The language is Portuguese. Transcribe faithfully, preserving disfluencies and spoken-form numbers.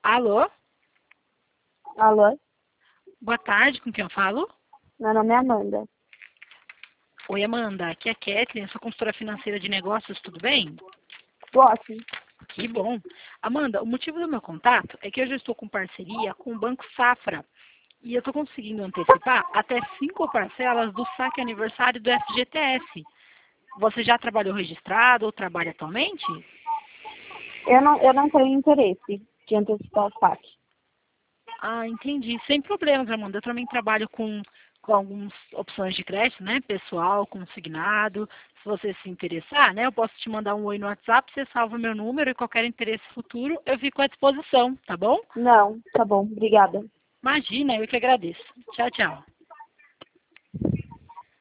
Alô? Alô? Boa tarde, com quem eu falo? Meu nome é Amanda. Oi, Amanda. Aqui é a Kathleen, sou consultora financeira de negócios, tudo bem? Ótimo. Que bom. Amanda, o motivo do meu contato é que eu já estou com parceria com o Banco Safra e eu estou conseguindo antecipar até cinco parcelas do saque aniversário do F G T S. Você já trabalhou registrado ou trabalha atualmente? Eu não, eu não tenho interesse de antecipar o saque. Ah, entendi. Sem problemas, Amanda. Eu também trabalho com, com algumas opções de crédito, né? Pessoal, consignado. Se você se interessar, né? Eu posso te mandar um oi no WhatsApp, você salva meu número e qualquer interesse futuro, eu fico à disposição, tá bom? Não, tá bom. Obrigada. Imagina, eu que agradeço. Tchau, tchau.